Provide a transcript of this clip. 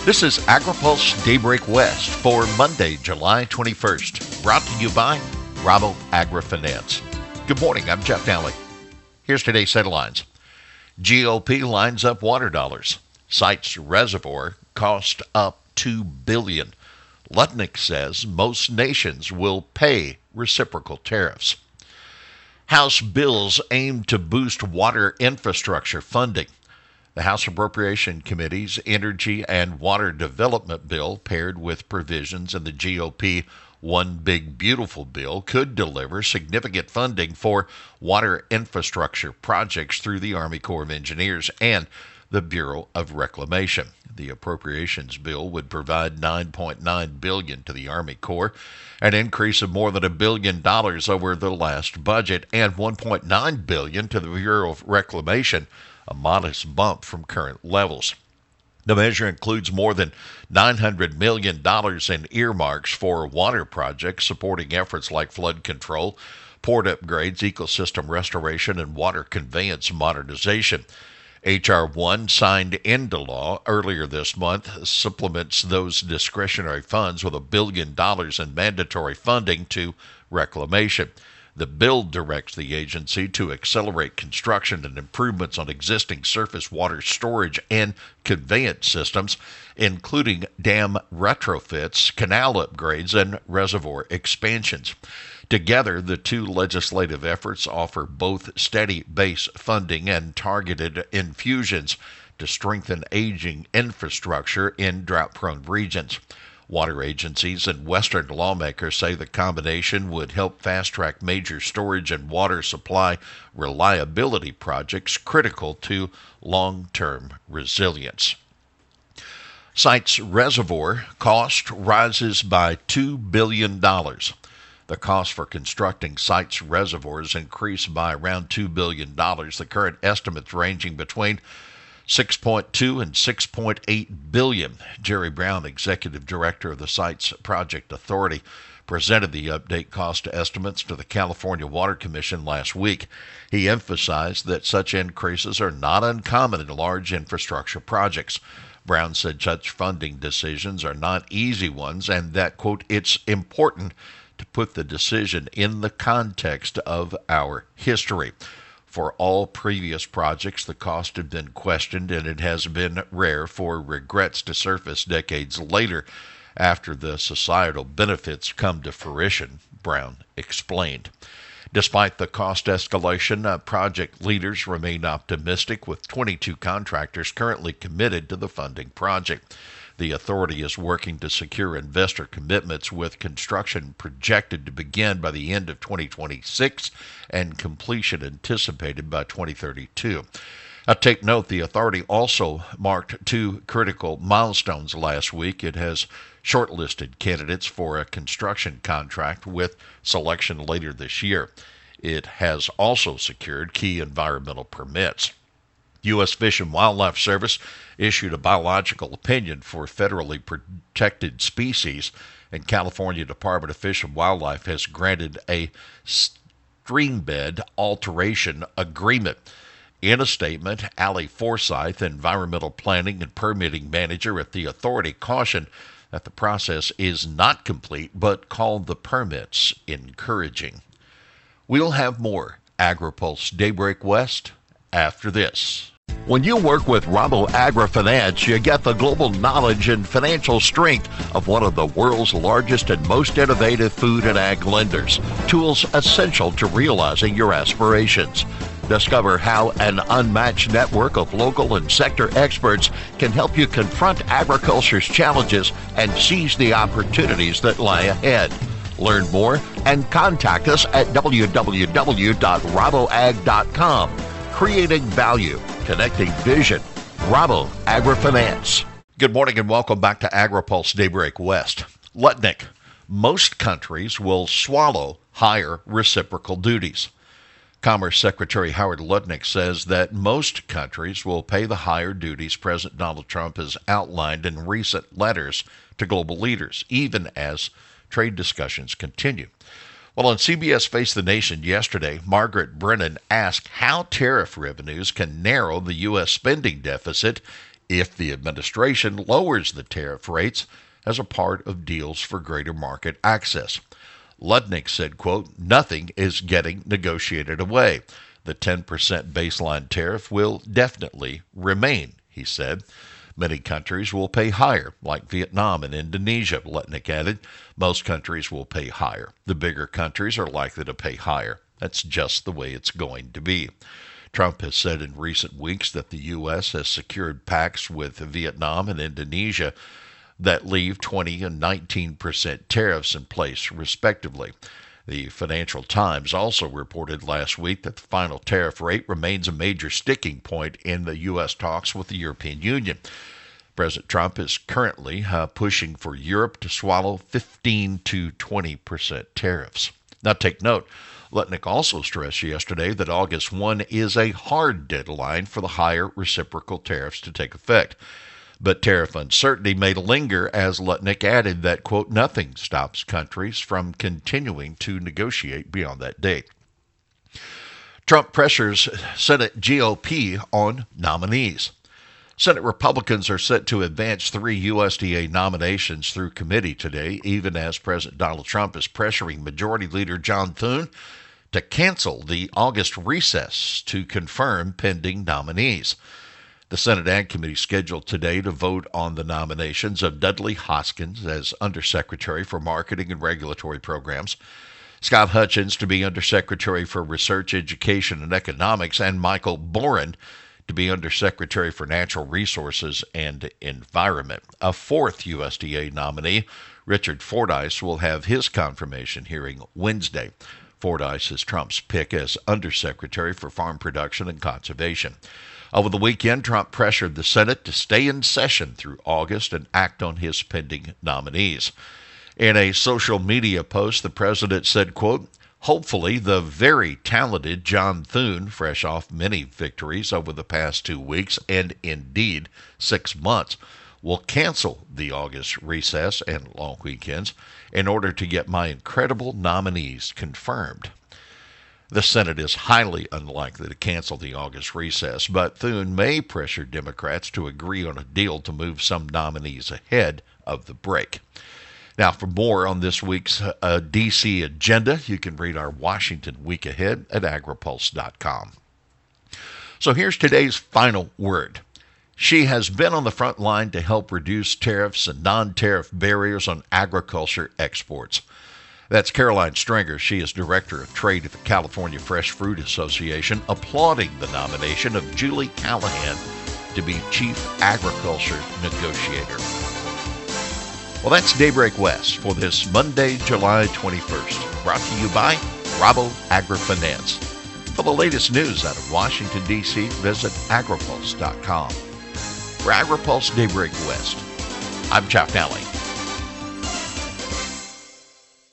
This is AgriPulse Daybreak West for Monday, July 21st, brought to you by Rabo AgriFinance. Good morning, I'm Jeff Dowling. Here's today's headlines. GOP lines up water dollars. Cites reservoir cost up $2 billion. Lutnick says most nations will pay reciprocal tariffs. House bills aim to boost water infrastructure funding. The House Appropriation Committee's Energy and Water Development Bill, paired with provisions in the GOP One Big Beautiful Bill, could deliver significant funding for water infrastructure projects through the Army Corps of Engineers and the Bureau of Reclamation. The appropriations bill would provide $9.9 billion to the Army Corps, an increase of more than $1 billion over the last budget, and $1.9 billion to the Bureau of Reclamation, a modest bump from current levels. The measure includes more than $900 million in earmarks for water projects supporting efforts like flood control, port upgrades, ecosystem restoration, and water conveyance modernization. H.R. 1, signed into law earlier this month, supplements those discretionary funds with $1 billion in mandatory funding to reclamation. The bill directs the agency to accelerate construction and improvements on existing surface water storage and conveyance systems, including dam retrofits, canal upgrades, and reservoir expansions. Together, the two legislative efforts offer both steady base funding and targeted infusions to strengthen aging infrastructure in drought-prone regions. Water agencies and Western lawmakers say the combination would help fast-track major storage and water supply reliability projects critical to long-term resilience. Cites reservoir cost rises by $2 billion. The cost for constructing Cites reservoirs increased by around $2 billion. The current estimates ranging between $6.2 and $6.8 billion. Jerry Brown, executive director of the Cites Project Authority, presented the update cost estimates to the California Water Commission last week. He emphasized that such increases are not uncommon in large infrastructure projects. Brown said such funding decisions are not easy ones and that, quote, it's important to put the decision in the context of our history. For all previous projects, the cost had been questioned, and it has been rare for regrets to surface decades later after the societal benefits come to fruition, Brown explained. Despite the cost escalation, project leaders remain optimistic, with 22 contractors currently committed to the funding project. The authority is working to secure investor commitments, with construction projected to begin by the end of 2026 and completion anticipated by 2032. Take note, the authority also marked two critical milestones last week. It has shortlisted candidates for a construction contract with selection later this year. It has also secured key environmental permits. U.S. Fish and Wildlife Service issued a biological opinion for federally protected species, and California Department of Fish and Wildlife has granted a streambed alteration agreement. In a statement, Allie Forsyth, environmental planning and permitting manager at the authority, cautioned that the process is not complete, but called the permits encouraging. We'll have more AgriPulse Daybreak West after this. When you work with Rabo AgriFinance, you get the global knowledge and financial strength of one of the world's largest and most innovative food and ag lenders. Tools essential to realizing your aspirations. Discover how an unmatched network of local and sector experts can help you confront agriculture's challenges and seize the opportunities that lie ahead. Learn more and contact us at www.raboag.com. Creating value, connecting vision. Rabo AgriFinance. Good morning and welcome back to AgriPulse Daybreak West. Lutnick, most countries will swallow higher reciprocal duties. Commerce Secretary Howard Lutnick says that most countries will pay the higher duties President Donald Trump has outlined in recent letters to global leaders, even as trade discussions continue. Well, on CBS Face the Nation yesterday, Margaret Brennan asked how tariff revenues can narrow the U.S. spending deficit if the administration lowers the tariff rates as a part of deals for greater market access. Lutnick said, quote, "Nothing is getting negotiated away. The 10% baseline tariff will definitely remain," he said. Many countries will pay higher, like Vietnam and Indonesia, Lutnick added. Most countries will pay higher. The bigger countries are likely to pay higher. That's just the way it's going to be. Trump has said in recent weeks that the U.S. has secured pacts with Vietnam and Indonesia that leave 20 and 19% tariffs in place, respectively. The Financial Times also reported last week that the final tariff rate remains a major sticking point in the U.S. talks with the European Union. President Trump is currently pushing for Europe to swallow 15 to 20% tariffs. Now take note, Lutnick also stressed yesterday that August 1 is a hard deadline for the higher reciprocal tariffs to take effect. But tariff uncertainty may linger as Lutnick added that, quote, "Nothing stops countries from continuing to negotiate beyond that date." Trump pressures Senate GOP on nominees. Senate Republicans are set to advance 3 USDA nominations through committee today, even as President Donald Trump is pressuring Majority Leader John Thune to cancel the August recess to confirm pending nominees. The Senate Ag Committee scheduled today to vote on the nominations of Dudley Hoskins as Undersecretary for Marketing and Regulatory Programs, Scott Hutchins to be Undersecretary for Research, Education, and Economics, and Michael Boren to be Undersecretary for Natural Resources and Environment. A 4th USDA nominee, Richard Fordyce, will have his confirmation hearing Wednesday. Fordyce is Trump's pick as Undersecretary for Farm Production and Conservation. Over the weekend, Trump pressured the Senate to stay in session through August and act on his pending nominees. In a social media post, the president said, quote, "Hopefully the very talented John Thune, fresh off many victories over the past 2 weeks and indeed 6 months, will cancel the August recess and long weekends in order to get my incredible nominees confirmed." The Senate is highly unlikely to cancel the August recess, but Thune may pressure Democrats to agree on a deal to move some nominees ahead of the break. Now, for more on this week's D.C. agenda, you can read our Washington Week Ahead at agripulse.com. So here's today's final word. She has been on the front line to help reduce tariffs and non-tariff barriers on agriculture exports. That's Caroline Stringer. She is Director of Trade at the California Fresh Fruit Association, applauding the nomination of Julie Callahan to be Chief Agriculture Negotiator. Well, that's Daybreak West for this Monday, July 21st, brought to you by Rabo AgriFinance. For the latest news out of Washington, D.C., visit agripulse.com. For AgriPulse Daybreak West, I'm Jeff Nally.